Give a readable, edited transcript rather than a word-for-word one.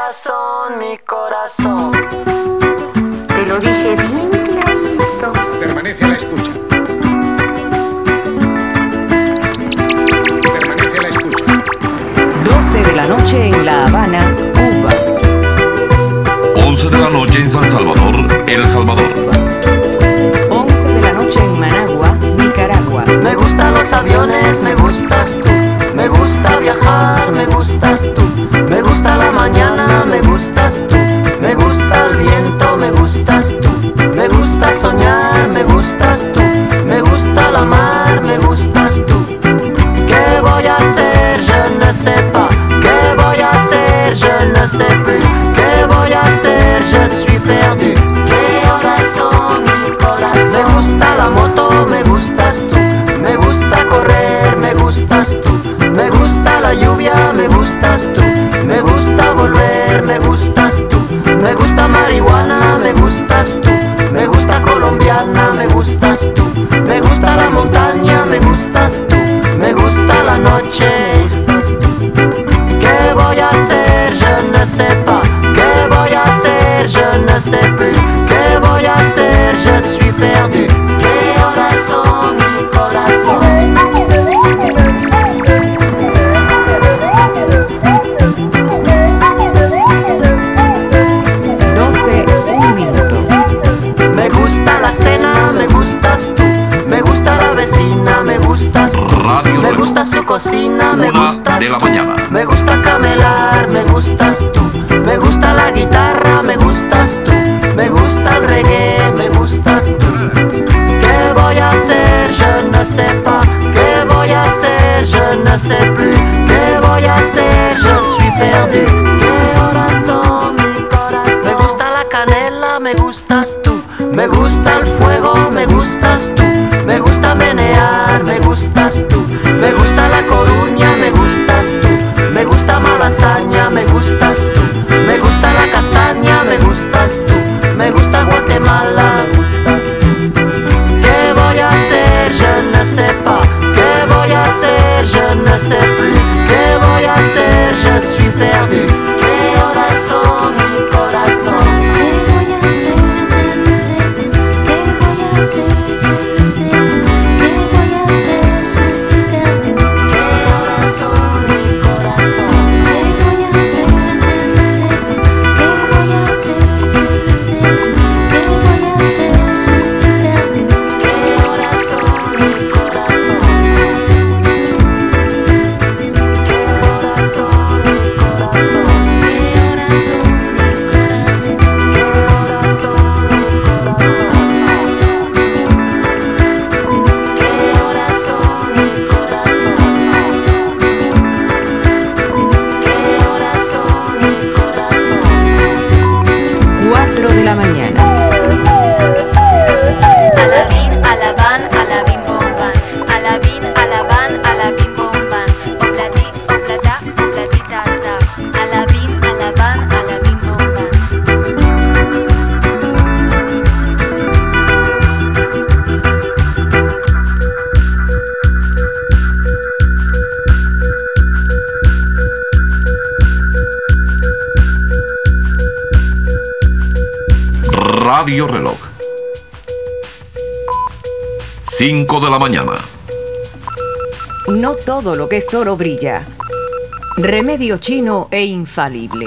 corazón, mi corazón. Te lo dije bien clarito. Permanece a la escucha. Permanece a la escucha. 12 de la noche en La Habana, Cuba. 11 de la noche en San Salvador, El Salvador. 11 de la noche en Managua, Nicaragua. Me gustan los aviones, me gustas tú. Me gusta viajar, me gustas tú. Me gusta la mañana, me gustas tú. Me gusta el viento, me gustas tú. Me gusta soñar, me gustas tú. Me gusta la mar, me gustas tú. ¿Qué voy a hacer? Je ne sais pas. ¿Qué voy a hacer? Je ne sais plus. ¿Qué voy a hacer? Je suis perdu. ¿Qué horas son, mi corazón? Me gusta la moto, me gustas tú. Me gusta correr, me gustas tú. Me gusta la lluvia, me gustas tú. Me gusta volver, me gustas tú. Me gusta marihuana, me gustas tú. Me gusta colombiana, me gustas tú. Me gusta la montaña, me gustas tú. Me gusta la noche. ¿Qué voy a hacer? Je ne sais pas. ¿Qué voy a hacer? Je ne sais plus. ¿Qué voy a hacer? Je suis perdu. ¿Qué horas son, mi corazón? 12, un minuto. Me gusta la cena, me gustas tú. Me gusta la vecina, me gustas tú. Radio Me Reloj. gusta su cocina, me 1 gustas de la tú. mañana. Me gusta camelar, me gustas tú. Me gusta la guitarra, me gustas tú. Me gusta el reggae, me gustas tú. ¿Qué voy a hacer? Je ne sais pas. ¿Qué voy a hacer? Je ne sais plus. ¿Qué voy a hacer? Je suis perdu. ¿Qué horas son, mi corazón? Me gusta la canela, me gustas tú. Me gusta el fuego, me gustas tú. Me gusta menear, me gustas tú. Me gusta la Coruña, me gustas tú. Me gusta Malasaña, me gustas tú. Me gusta la castaña, me gustas tú. Me gusta Guatemala, me gustas tú. ¿Qué voy a hacer? Je ne sais pas. ¿Qué voy a hacer? Je ne sais plus. ¿Qué voy a hacer? Je suis perdu. ¿Qué horas son, mi corazón? ¿Qué voy a hacer? Je ne sais pas. ¿Qué voy a hacer? Je ne sais pas. ¿Qué voy a hacer? Je suis perdu. ¿Qué horas son, mi corazón? ¿Qué voy a hacer? Je ne sais pas. ¿Qué voy a hacer? Je ne sais pas. ¿Qué voy a hacer? Je suis perdu. ¿Qué horas son, mi corazón? ¿Qué horas son, mi corazón? ¿Qué horas son, mi corazón? ¿Qué horas son, mi corazón? ¿Qué horas son, mi corazón? ¿Qué horas son, mi corazón? 4 de la mañana. Alabín, alabán, alabín, bomban. Alabín, alabán, alabín, bomban. Obladí, obladá, obladitata. Alabín, alabán, alabín, bomban. Radio Reloj. 5 de la mañana. No todo lo que es oro brilla. Remedio chino e infalible.